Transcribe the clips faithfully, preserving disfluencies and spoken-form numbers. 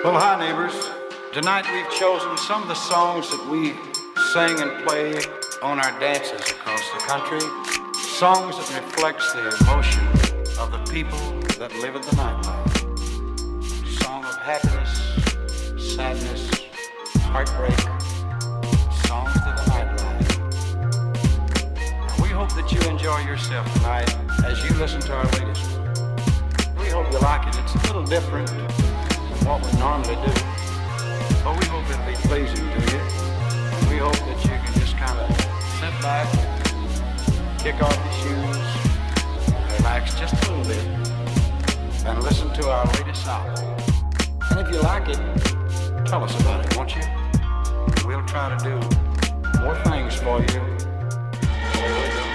Well, hi, neighbors. Tonight we've chosen some of the songs that we sing and play on our dances across the country. Songs that reflects the emotion of the people that live in the nightlife. Song of happiness, sadness, heartbreak. Songs to the nightlife. And we hope that you enjoy yourself tonight as you listen to our latest. We hope you like it. It's a little different than what we normally do. But we hope it'll be pleasing to you. We hope that you can just kind of sit back, kick off your shoes, relax just a little bit, and listen to our latest album. And if you like it, tell us about it, won't you? We'll try to do more things for you. Here we go.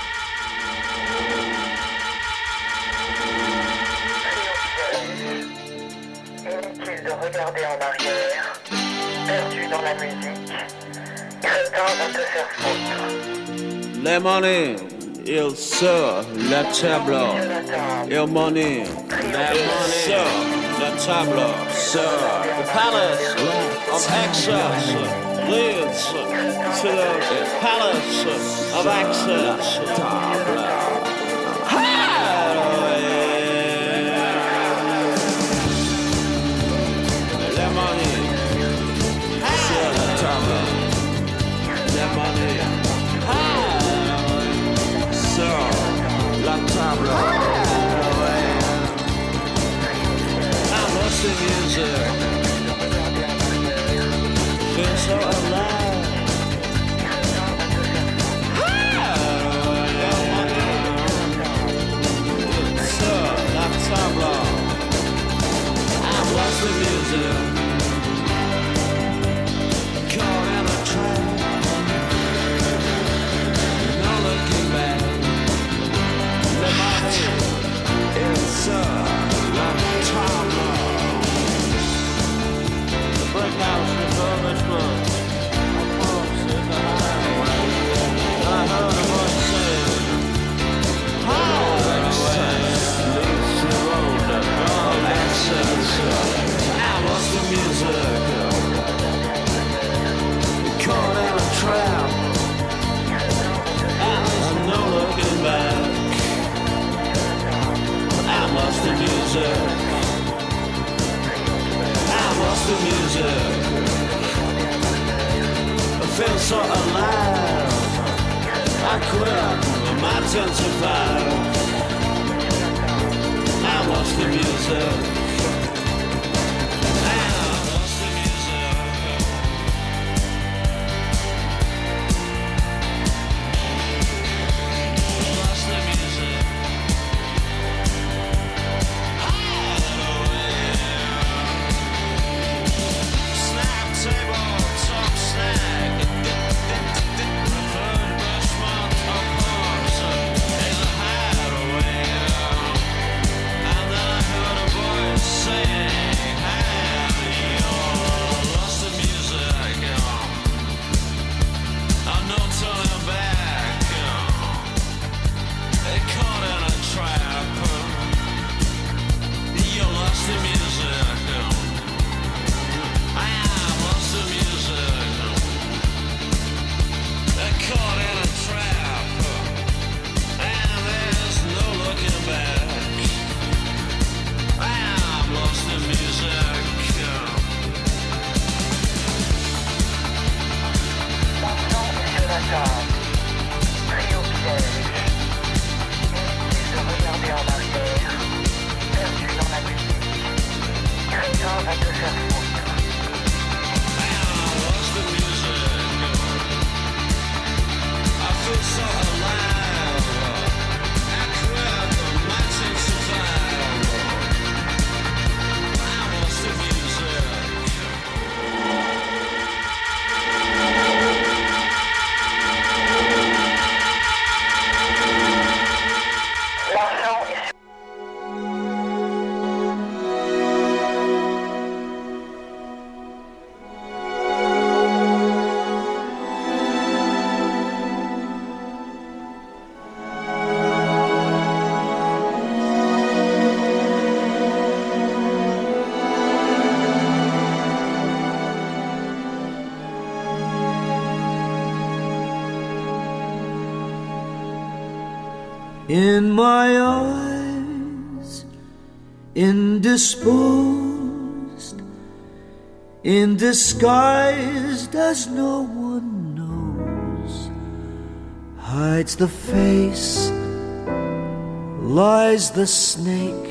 Inutile de regarder en arrière, perdu dans la musique, crétin va te faire foutre. Le money, il sort la table, il money, il sort la table, sir. The palace of access leads to the palace of access. Table. I lost the music. Feel so alive. So, la table. I lost the music. Caught in a trap. No looking back. It's a long time now. The brick house refurbishment. A corpse in the highway. I heard a voice say, highway leads to the road of access. I lost the music. Caught in a trap. I'm no looking back. I lost the music. I lost the music. I feel so alive. I quit my ten to five. I lost the music. I lost the music. Lost the music. Boy in my eyes, indisposed, in disguise as no one knows, hides the face, lies the snake,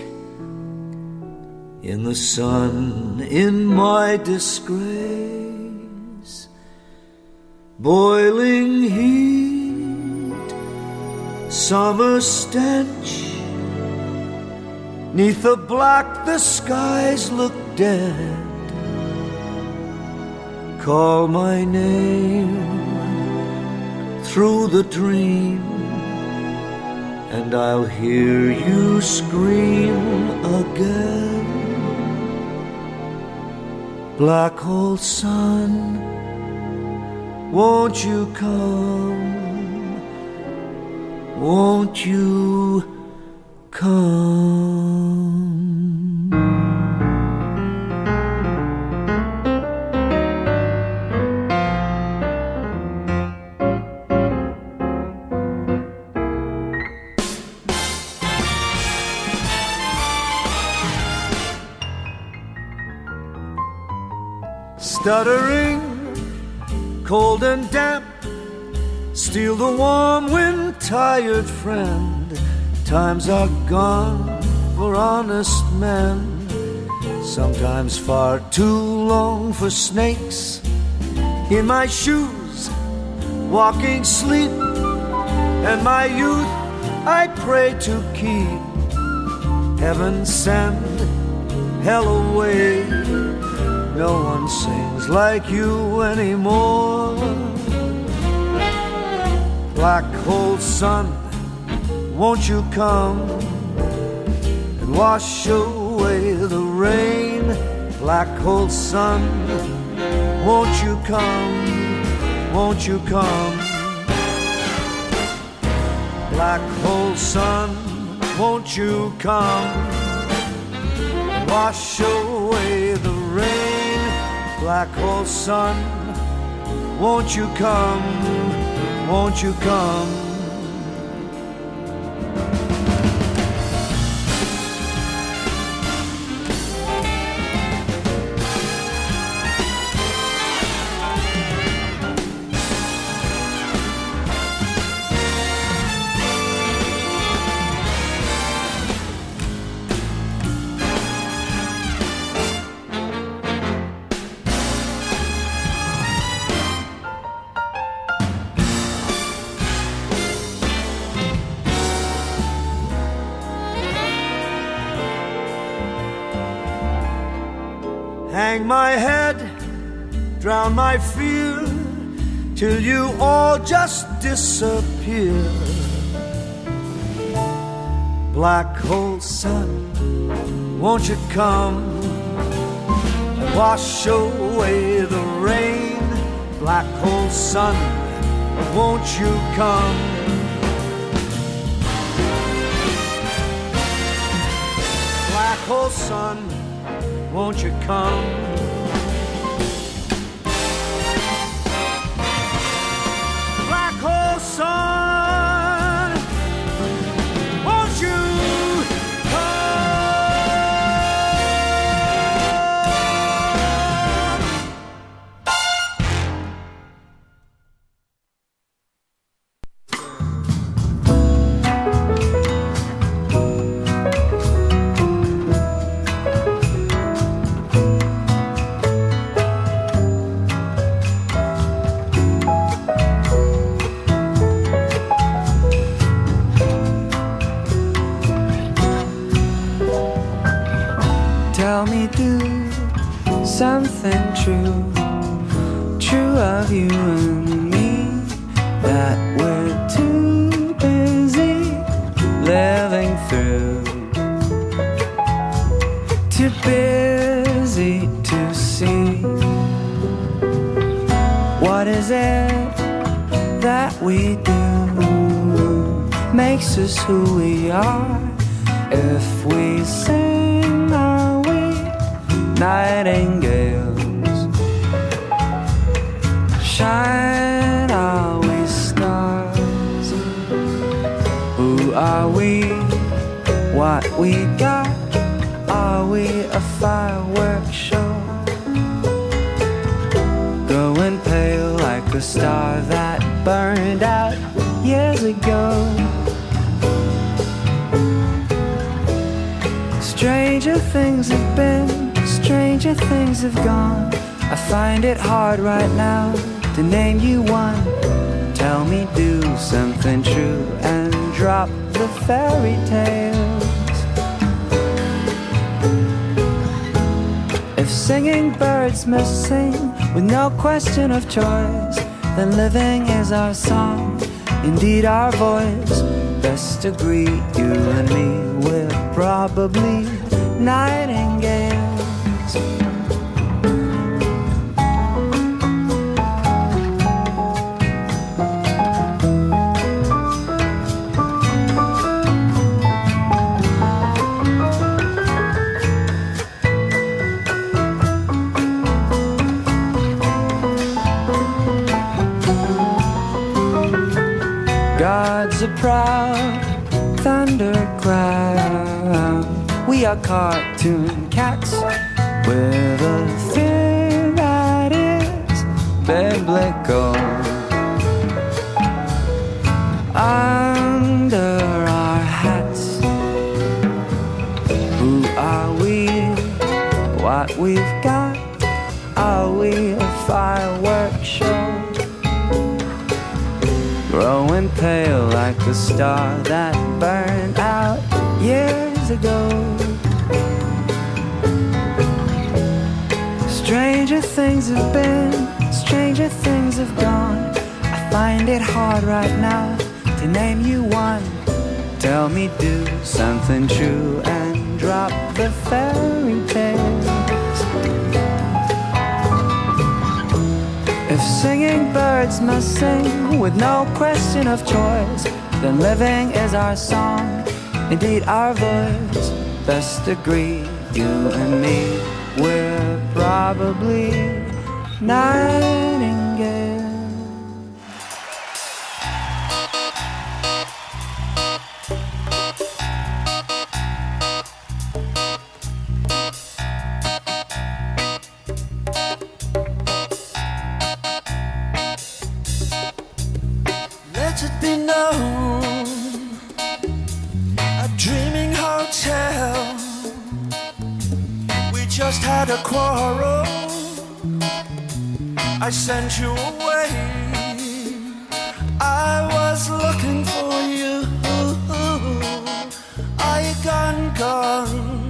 in the sun, in my disgrace, boiling heat, summer stench, 'neath the black the skies look dead. Call my name through the dream, and I'll hear you scream again. Black hole sun, won't you come? Won't you come? Stuttering, cold and damp, steal the warm wind, tired friend. Times are gone for honest men, sometimes far too long for snakes. In my shoes, walking sleep, and my youth I pray to keep. Heaven send hell away, no one sings like you anymore. Black hole sun, won't you come and wash away the rain? Black hole sun, won't you come, won't you come? Black hole sun, won't you come and wash away the rain? Black hole sun, won't you come, won't you come? Hang my head, drown my fear, till you all just disappear. Black hole sun, won't you come and wash away the rain? Black hole sun, won't you come? Black hole sun, won't you come? Black hole sun, won't you tell me, do something true, true of you and me, that we're too busy living through, too busy to see. What is it that we do makes us who we are? If we sing, are we nightingales? Shine, are we stars? Who are star that burned out years ago. Stranger things have been, stranger things have gone. I find it hard right now to name you one. Tell me, do something true and drop the fairy tales. If singing birds must sing with no question of choice, then living is our song, indeed our voice. Best agree, you and me, we're probably nightingales. God's a proud thundercloud. We are cartoon cats with a fear that is biblical. Under our hats, who are we? What we've got? Are we a fireworks show? Growing pale like the star that burned out years ago. Stranger things have been, stranger things have gone. I find it hard right now to name you one. Tell me, do something true and drop the fairy tales. If singing birds must sing with no question of choice, then living is our song, indeed our voice. Best agree, you and me, we're probably nightingales. Let it be known, a dreaming hotel. We just had a quarrel, I sent you away. I was looking for you. Are you gone, gone?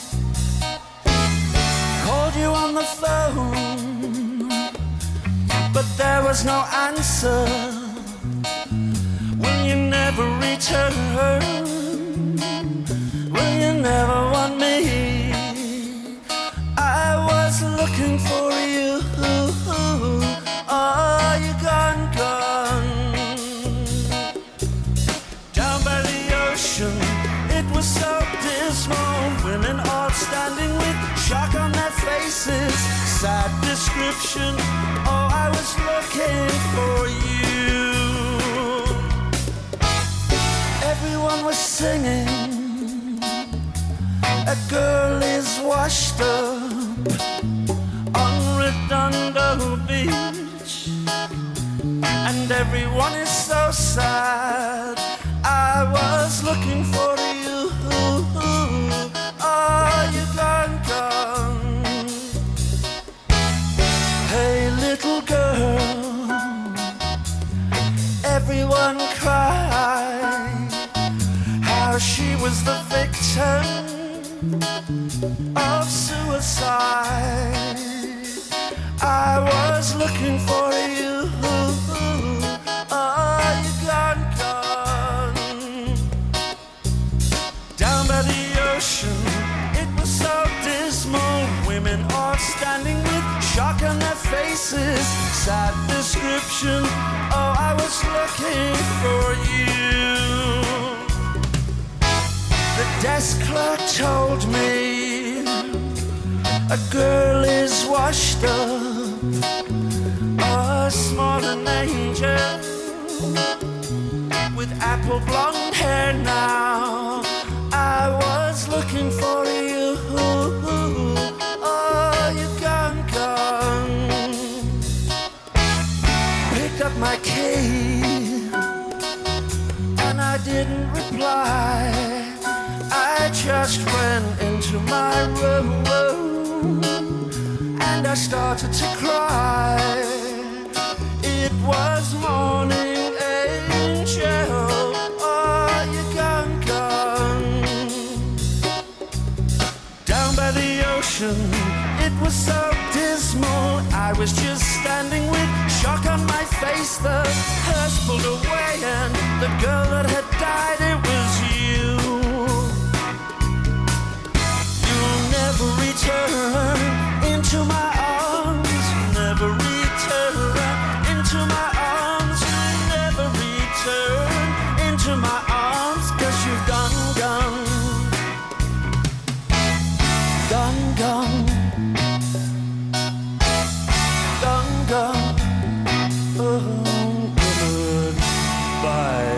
Called you on the phone, but there was no answer. Will you never return? Will you never want me? I was looking for you. Are you gone, gone? Down by the ocean, it was so dismal. Women all standing with shock on their faces. Sad description. Oh, I was looking for you. Everyone was singing. A girl is washed up on Redondo Beach, and everyone is so sad. I was looking for you. Are you gone, gone? Hey, little girl, everyone cried how she was the victim of suicide. I was looking for you. Are you gone, gone? Down by the ocean, it was so dismal. Women all standing with shock on their faces. Sad description. Oh, I was looking for you. The desk clerk told me a girl is washed up, a small an angel with apple blonde hair now. I was looking for you. Are you gone, gone? Pick and I started to cry. It was morning, angel, oh, you gone, gone. Down by the ocean, it was so dismal. I was just standing with shock on my face. The hearse pulled away and the girl that had died, it was you. You'll never return into my arms. Never return into my arms. You'll never return into my arms, 'cause you've gone, gone. Gone, gone. Gone, gone. Oh, goodbye.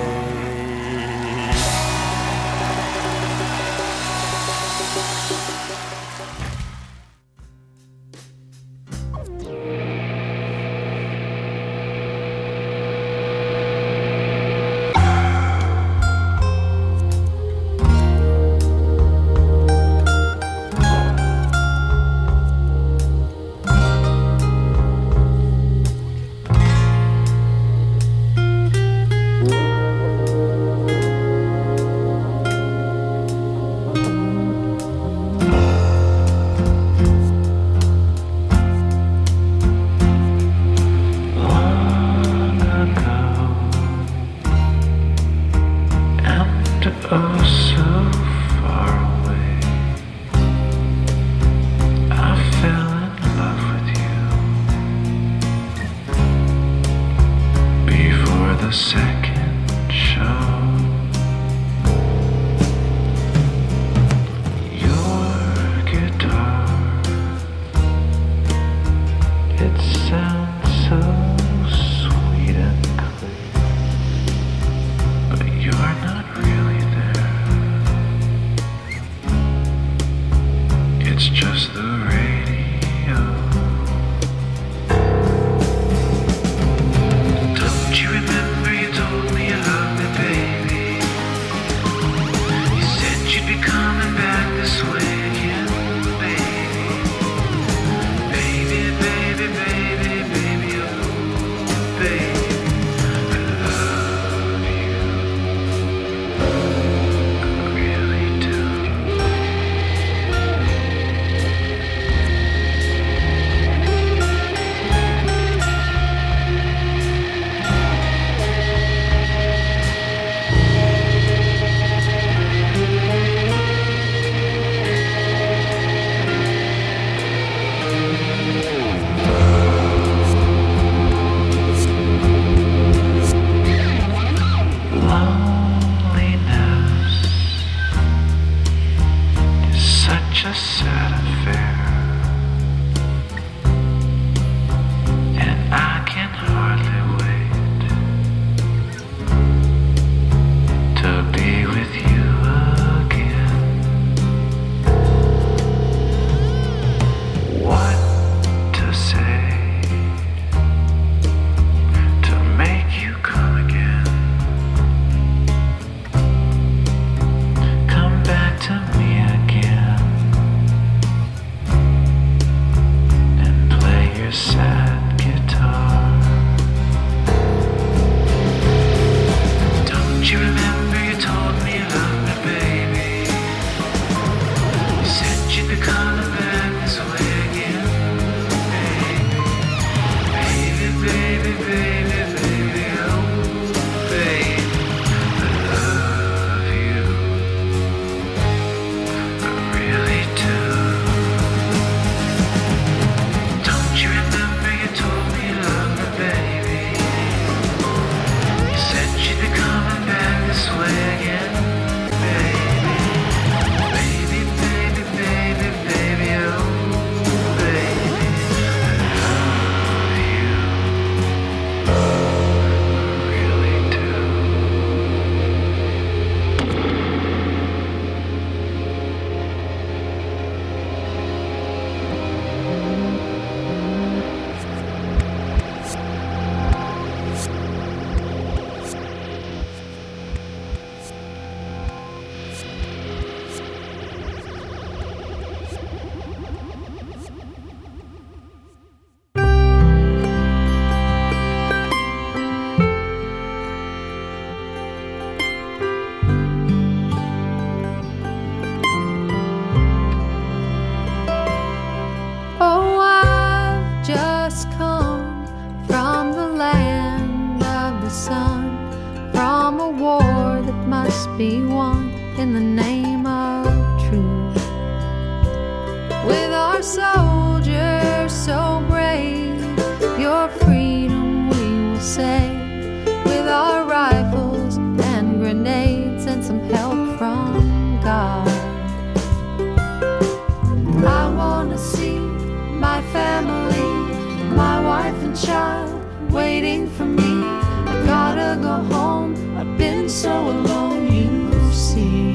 Don't you remember just come from the land of the sun, from a war that must be won in the name of truth. With our soldiers so brave, your freedom we will save. With our rifles and grenades and some help from God. I wanna see my family, my wife and child waiting for me. I gotta go home, I've been so alone, you see.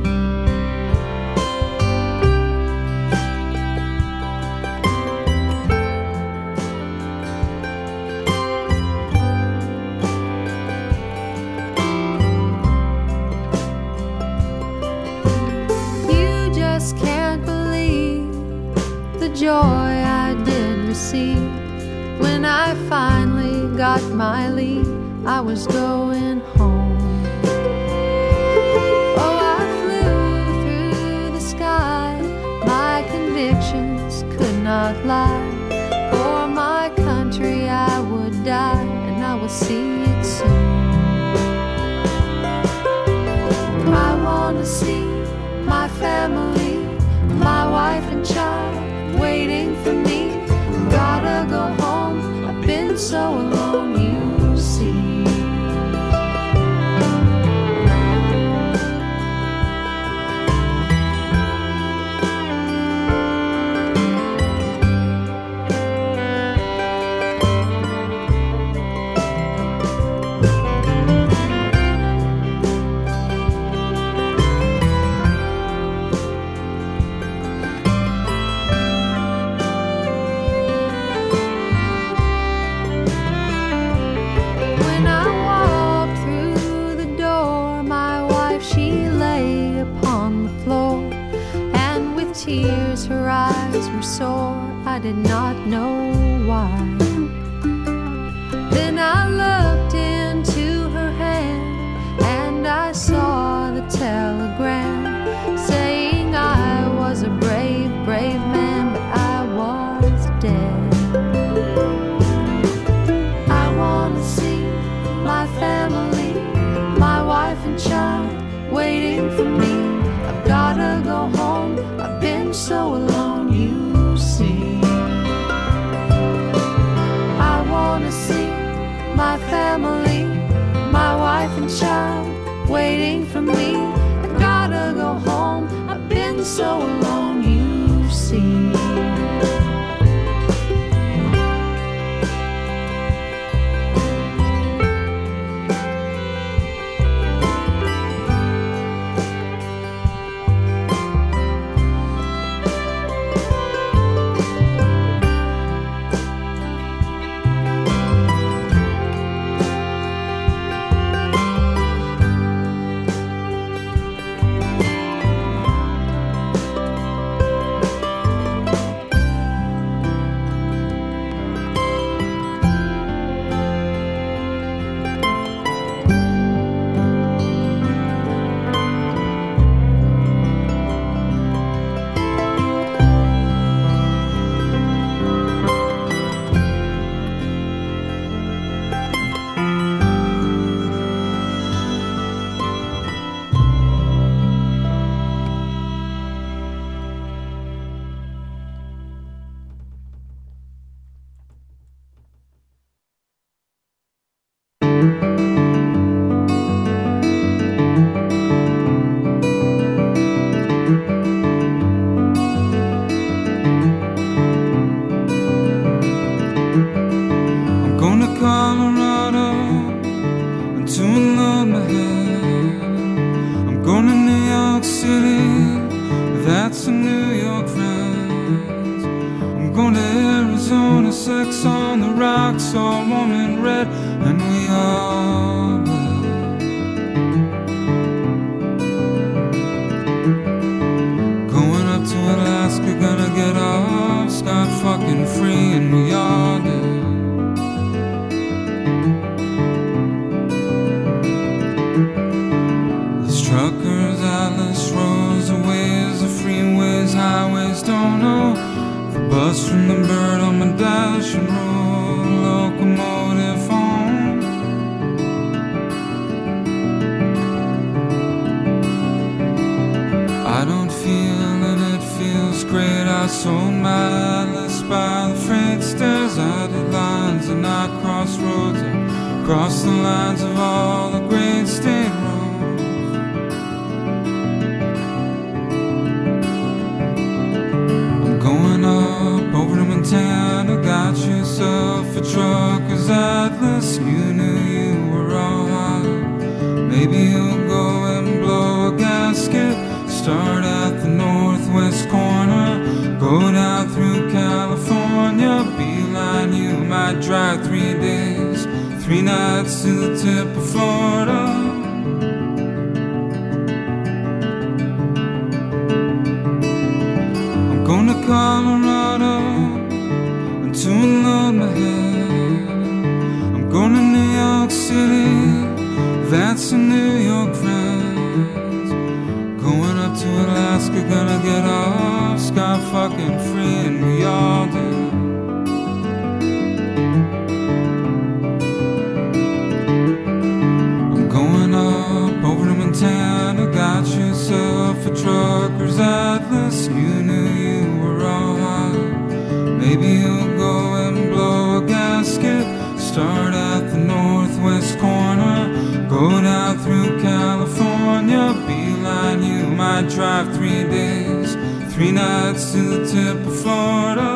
You just can't believe the joy I did receive when I finally got my leave. I was going home. Oh, I flew through the sky. My convictions could not lie. For my country I would die, and I will see it soon. I wanna see my family, my wife and child waiting for me. Gotta go home, I've been so alone, you see. Tears, her eyes were sore, I did not know why. Then I looked into her hand, and I saw the telegram saying I was a brave, brave man, but I was dead. I wanna see my family, my wife and child waiting for me. I've gotta go home, I've been so alone, you see. I wanna see my family, my wife and child waiting for me. I gotta go home, I've been so alone, you see. Truckers, Atlas roads, the ways, the freeways, highways, don't know. The bus from the bird on my dash station road, locomotive home. I don't feel it, it feels great. I sold my atlas by the freight stairs. I did lines and I crossed roads. I crossed the lines of all the great state roads. I'm going up over to Montana. Got yourself a trucker's atlas. You knew you were all hot. Maybe you'll go and blow a gasket. Start at the northwest corner, go down through California, beeline, you might drive three days, three nights to the tip of Florida. I'm going to Colorado and to unload my head. I'm going to New York City, that's a New York friend. Going up to Alaska, gonna get off scot fucking free, and we all do. I'm going up over to Montana. Got yourself a trucker's atlas. You knew you were all hot. Maybe you'll go and blow a gasket. Start at the northwest corner, go down through California, beeline, you might drive three days, three nights to the tip of Florida.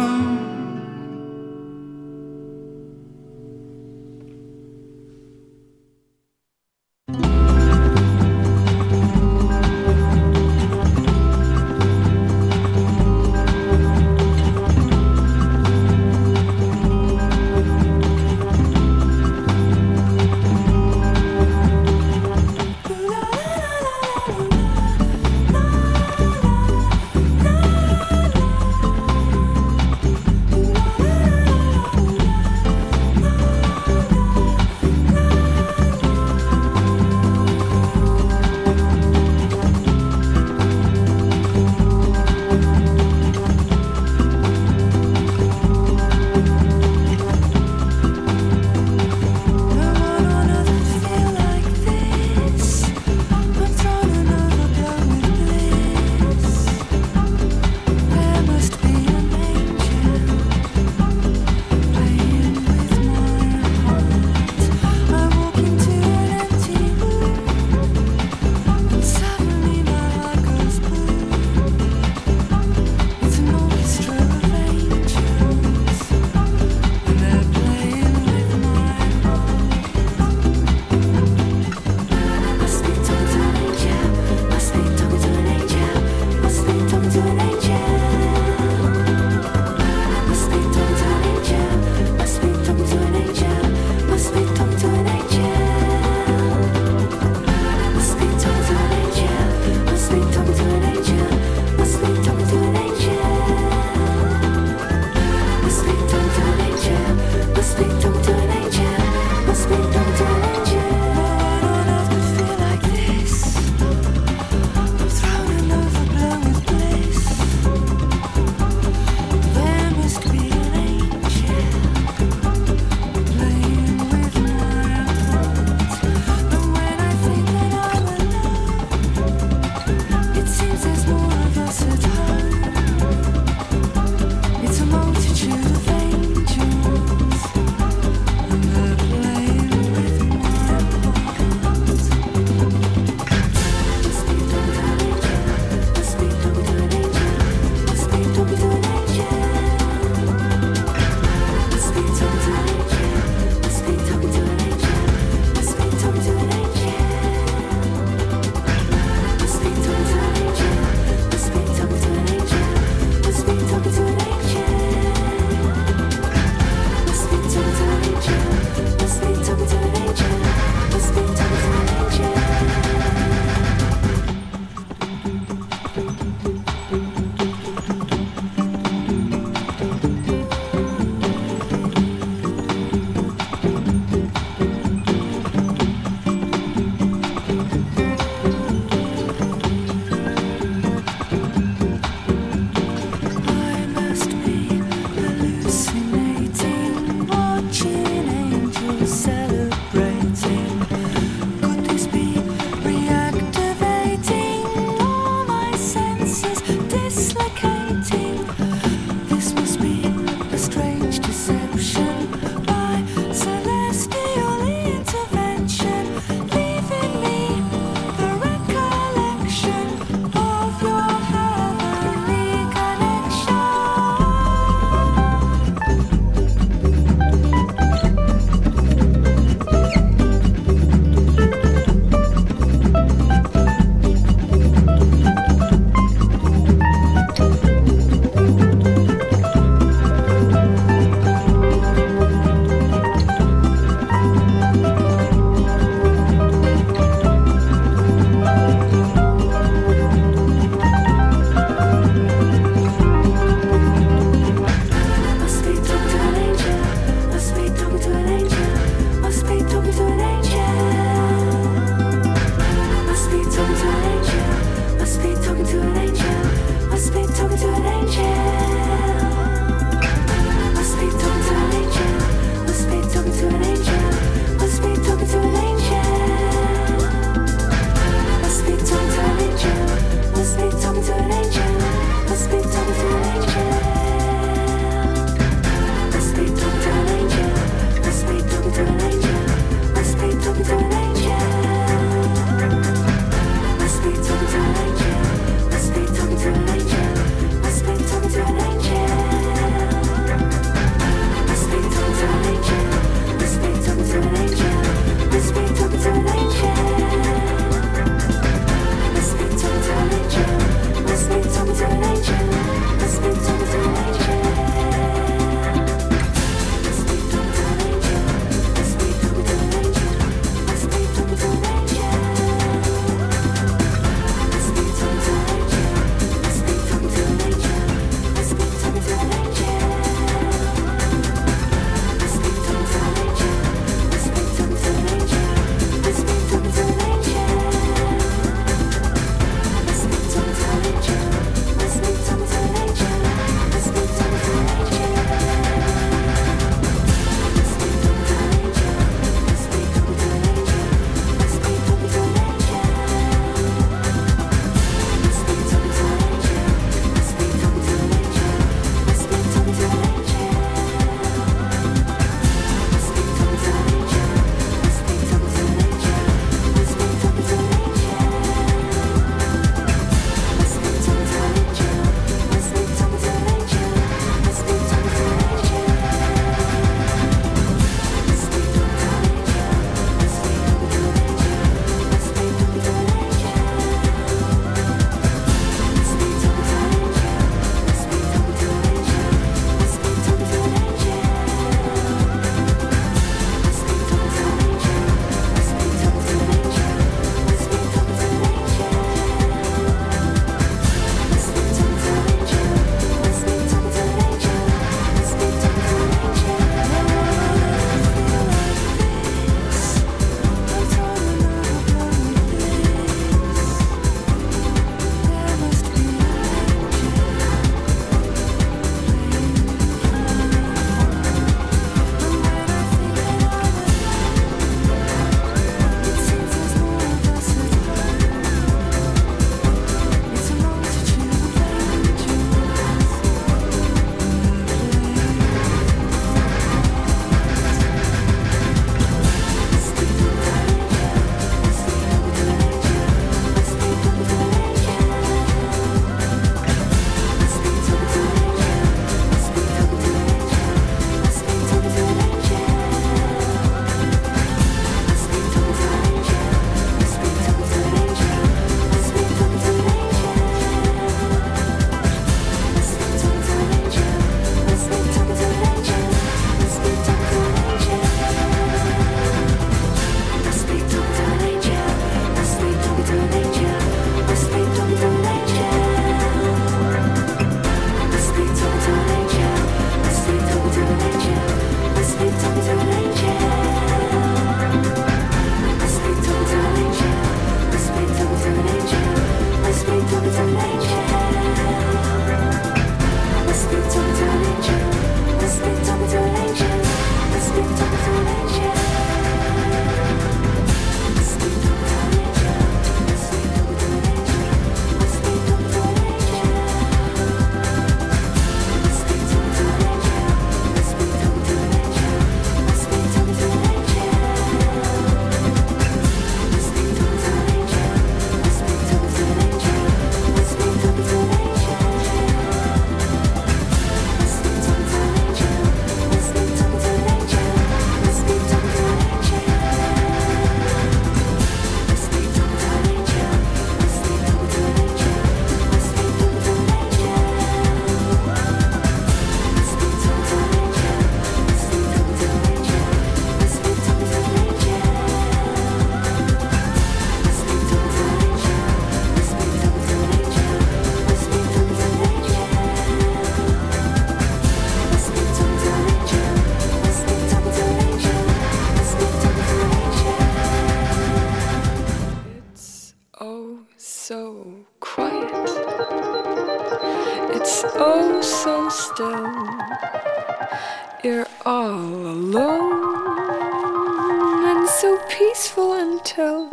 you're all alone and so peaceful until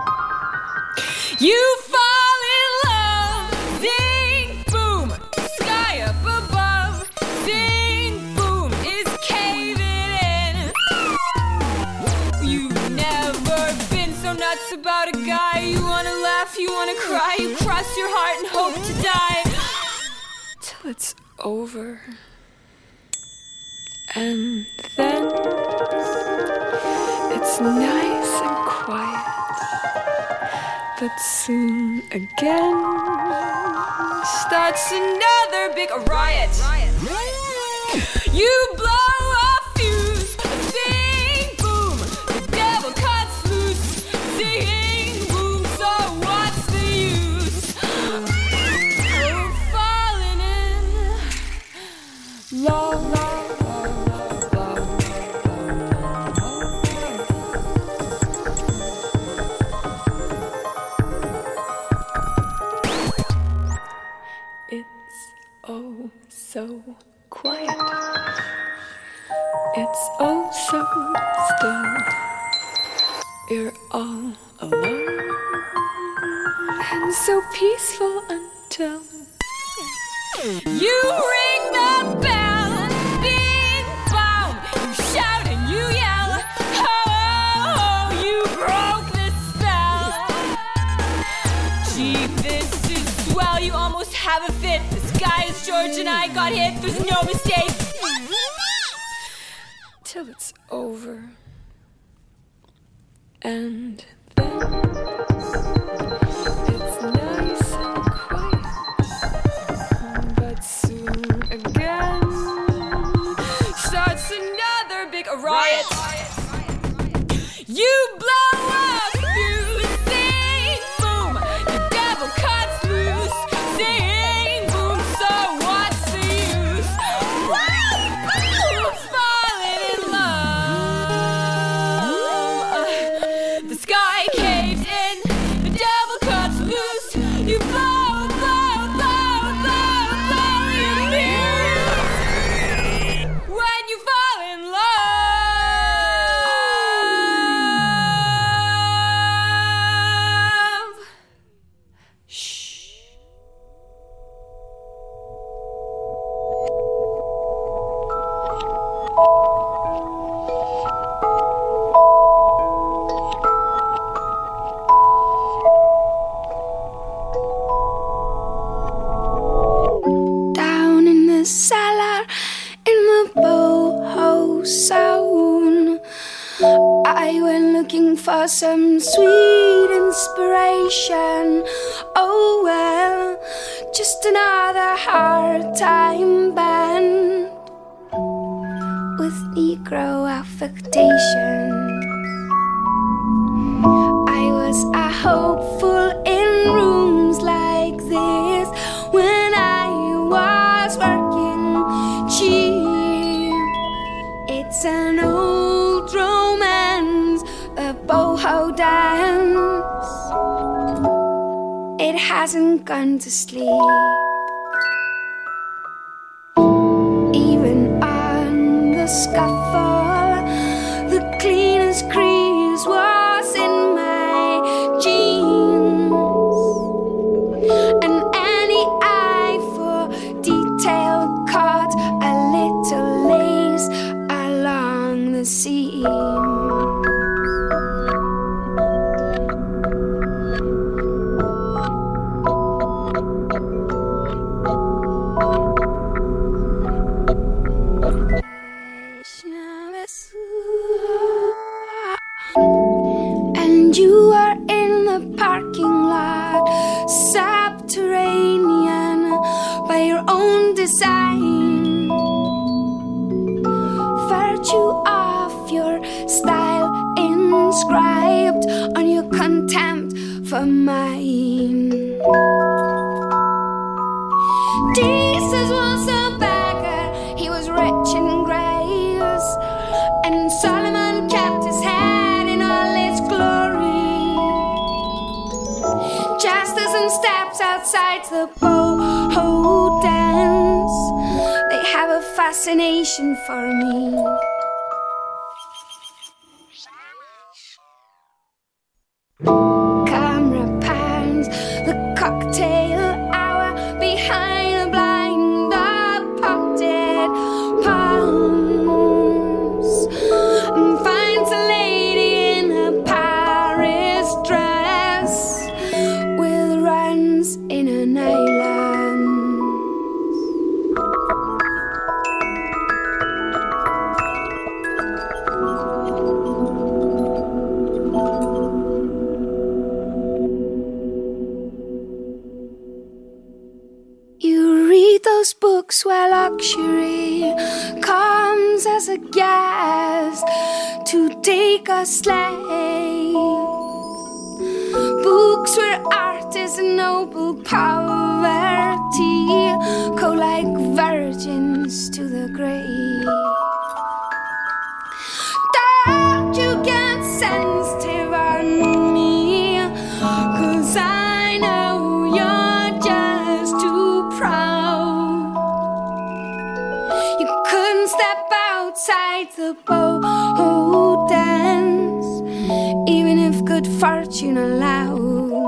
you fall in love. Zing, boom, sky up above. Zing, boom, is caving in. You've never been so nuts about a guy. You wanna laugh, you wanna cry. You cross your heart and hope to die till it's over. And then it's nice and quiet, but soon again starts another big riot. You blow a fuse, zing boom, the devil cuts loose, zing boom, so what's the use? We're falling in love. Oh, so quiet. It's oh so still. You're all alone and so peaceful until you ring the bell. Bing bong, you shout and you yell. Oh, oh, oh, you broke the spell. Gee, this is swell. You almost have a fit. Guys, George and I got hit, there's no mistake. Till it's over. And then it's nice and quiet. But soon again starts another big riot. You blow up, you sing, boom, the devil cuts loose, sing. Cellar in the boho zone, I went looking for some sweet inspiration. Oh well, just another hard time band with Negro affectation. I was a hopeful in rooms like this when I was working cheap. It's an old romance, the boho dance. It hasn't gone to sleep. Even on the scuffle, the cleanest crease was in my jeans. And any eye for detail caught a little lace along the seam. And you are in the parking lot, subterranean by your own design. Virtue of your style inscribed on your contempt for mine. Jesus was a beggar, he was rich in grace, and Solomon kept his head in all its glory. Just as in steps outside the boho dance, they have a fascination for me. Camera pans, the cocktail hour behind a blind of potted palms, and finds a lady in a Paris dress with runs in an island. Those books where luxury comes as a guest to take a slave. Books where art is a noble poverty, go like virgins to the grave. Don't you get sensitive on me, 'cause I know you're just too proud. Step outside the boat dance, even if good fortune allows.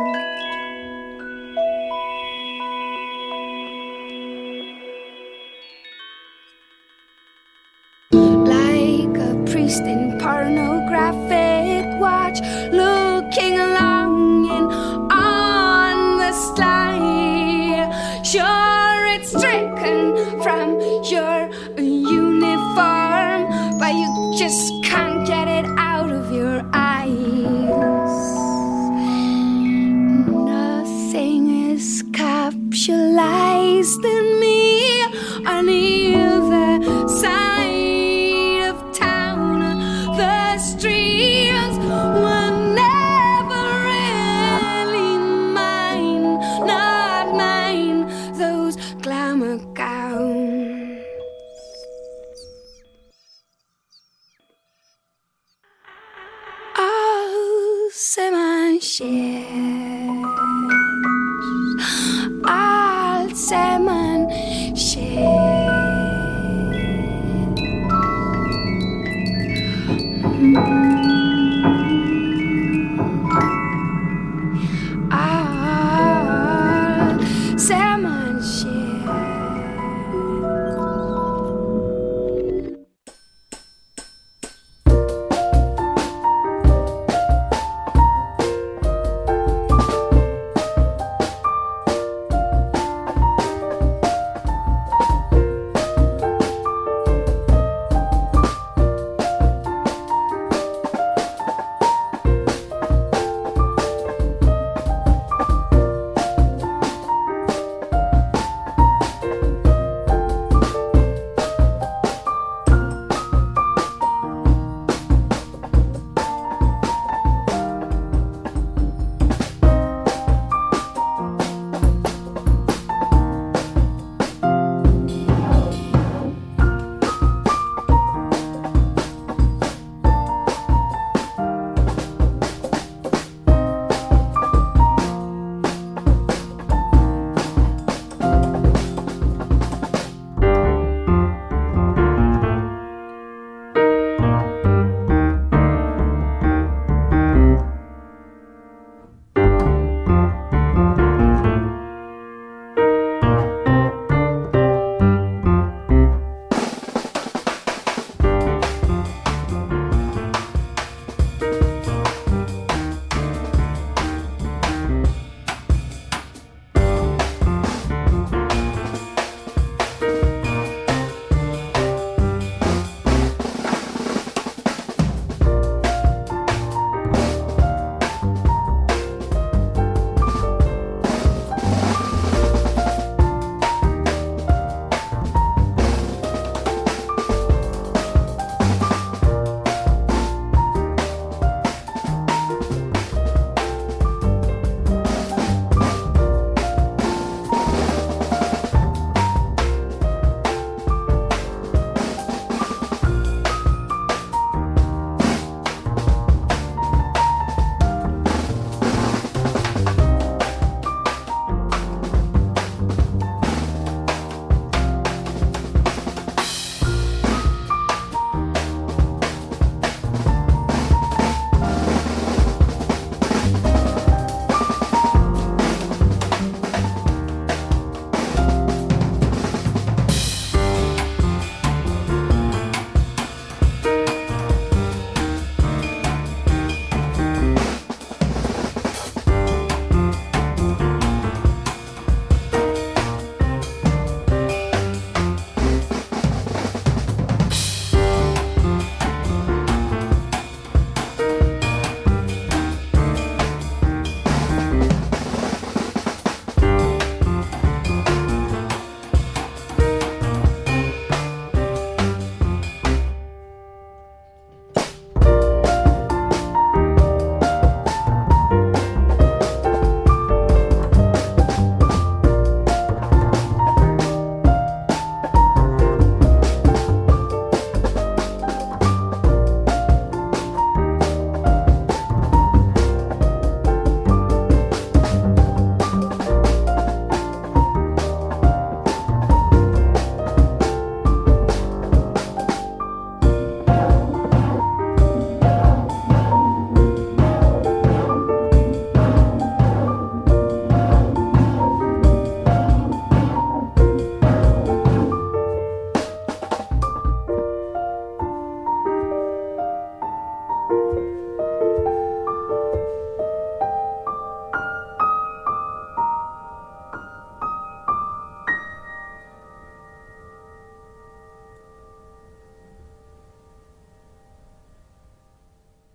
Like a priest in pornographic watch, looking longing on the sly. Sure, it's stricken from your uniform, but you just can't get it out of your eyes. Nothing is capsulized in me on either side of town. The streets were never really mine, not mine, those glamour gowns. Alseman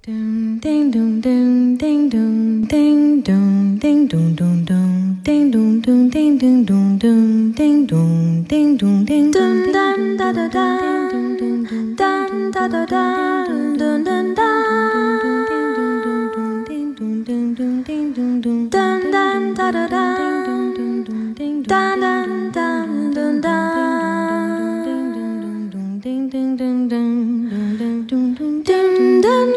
Ding dong ding ding dong ding dong ding dong dong dong ding dong dong ding ding dong dong ding dong ding dong ding dong dun da da da dun da da da dun dun da ding dong ding dong ding dong dong dun dun da da da dun dun dun dun dun da ding dong dong ding ding dong dong dun dun dun dun dun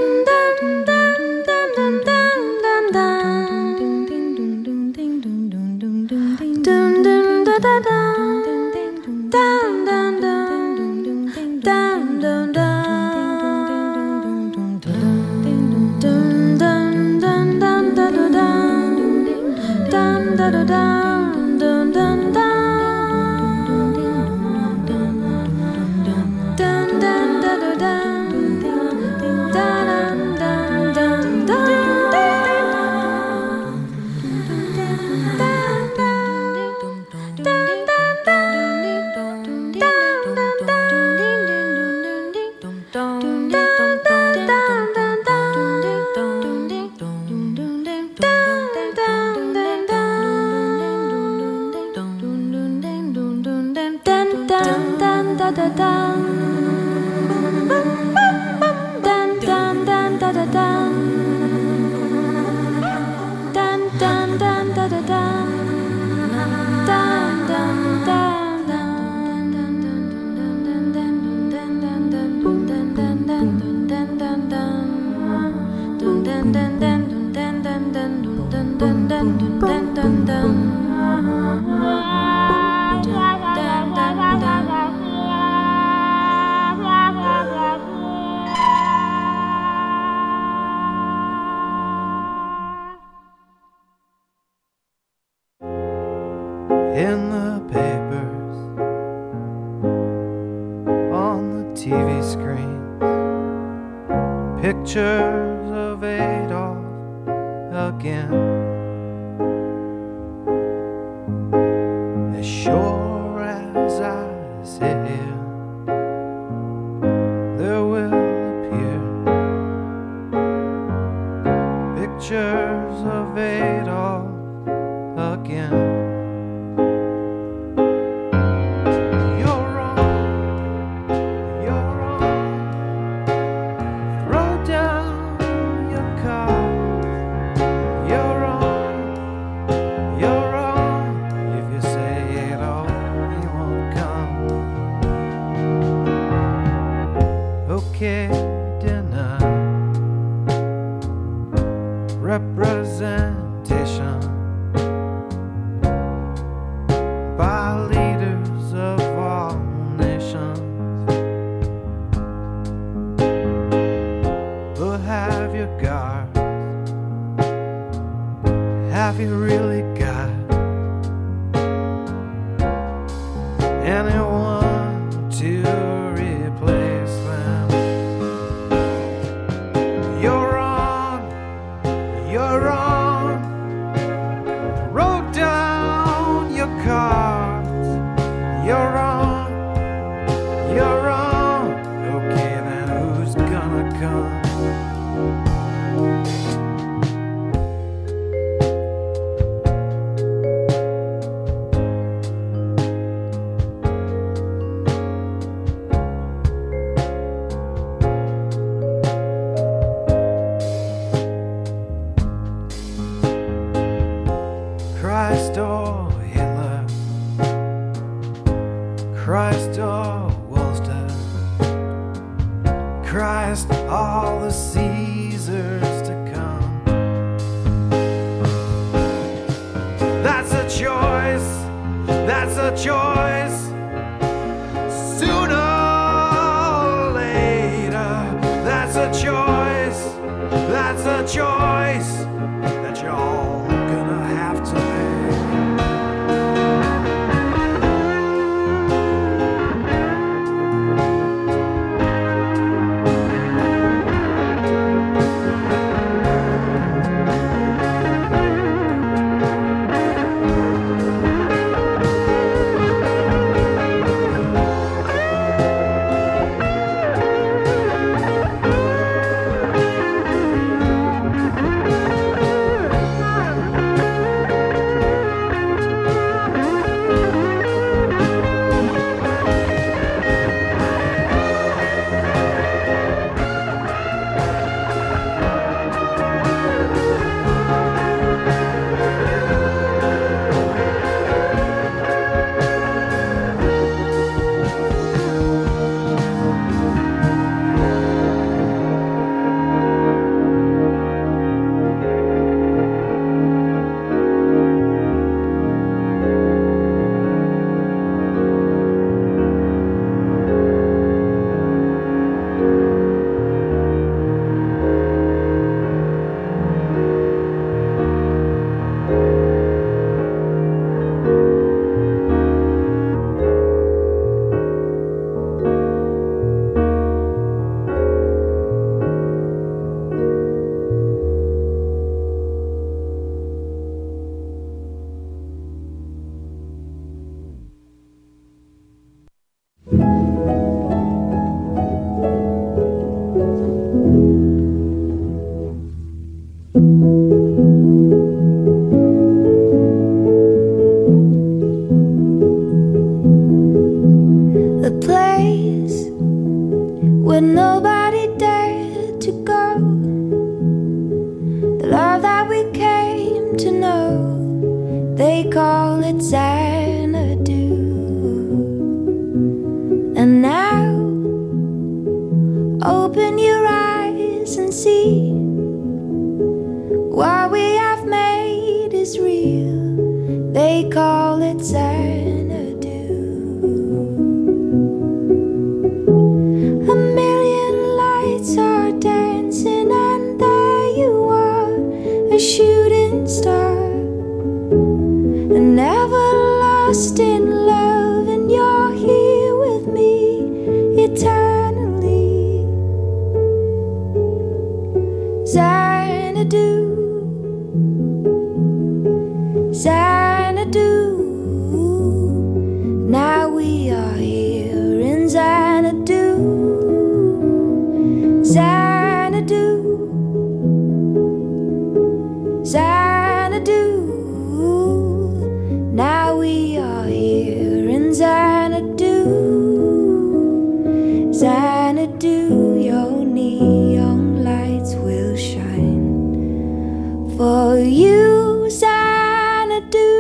In the papers, on the T V screens, pictures of Adolf again. As sure as I sit here, there will appear pictures of Adolf again. Representation by leaders of all nations. But have your guards? Have you really got anyone to replace them? You're wrong, you're wrong. Wrote down your cards. You're wrong, you're wrong. Okay, then who's gonna come? Christ or Hitler, Christ or Wolster, Christ all the Caesars to come. That's a choice, that's a choice. Sooner or later, that's a choice, that's a choice that you're all gonna have to make. where nobody dared to go. The love that we came to know, they call it Xanadu. And now, open your eyes and see what we have made is real. They call it Xanadu. A million lights are dancing, and there you are, a shooting star, and never lost in love, and you're here with me eternally. Xanadu, Xanadu. Now we are here in Xanadu. Xanadu, Xanadu. Now we are here in Xanadu. Xanadu, your neon lights will shine for you, Xanadu.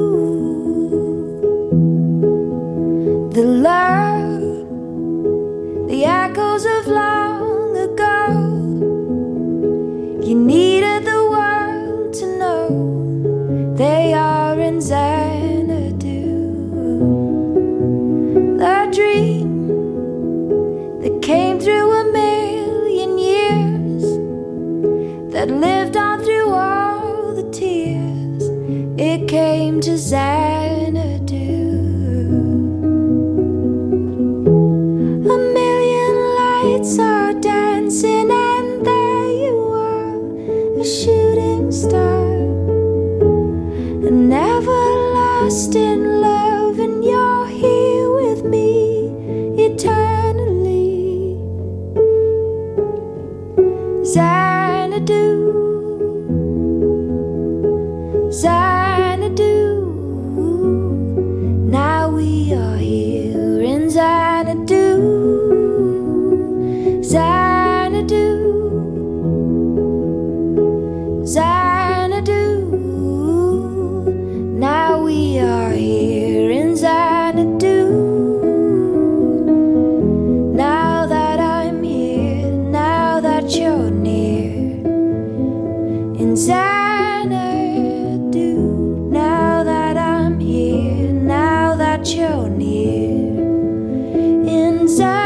The love, the echoes of long ago, you needed the world to know, they are in Xanadu. The dream that came through a million years, that lived on through all the tears, it came to Xanadu. A million lights are dancing, and there you are, a shooting star, and never lost in love, and you're here with me eternally. Xanadu, Xanadu. Now we are here in Xanadu. Xanadu, Xanadu. Now we are here in Xanadu. Now that I'm here, now that you're near, in Xanadu. Now that I'm here, now that you're near, in Xanadu.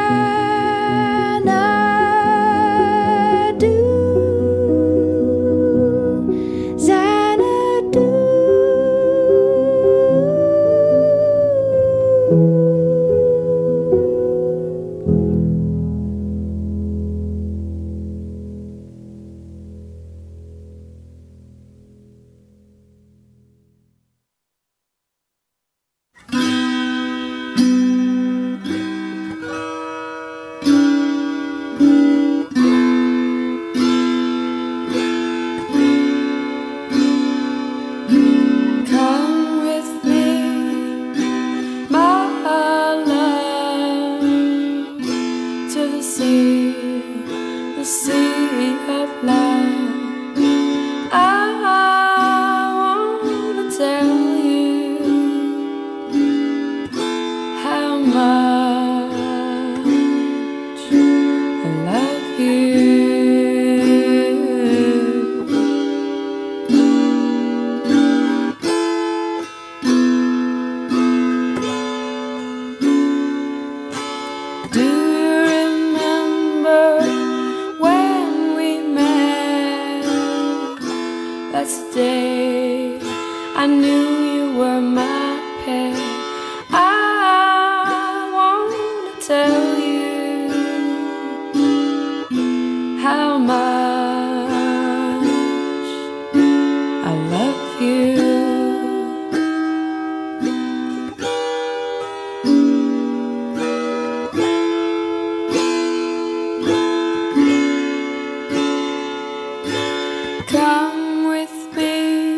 Come with me,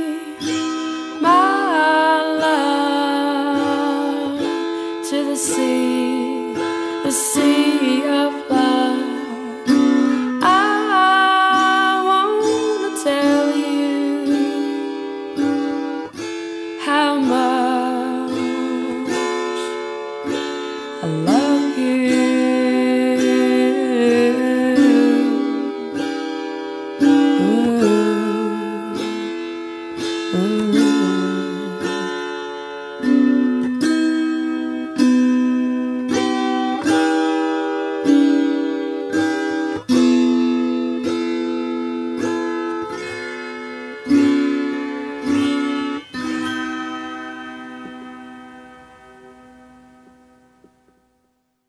my love, to the sea, the sea of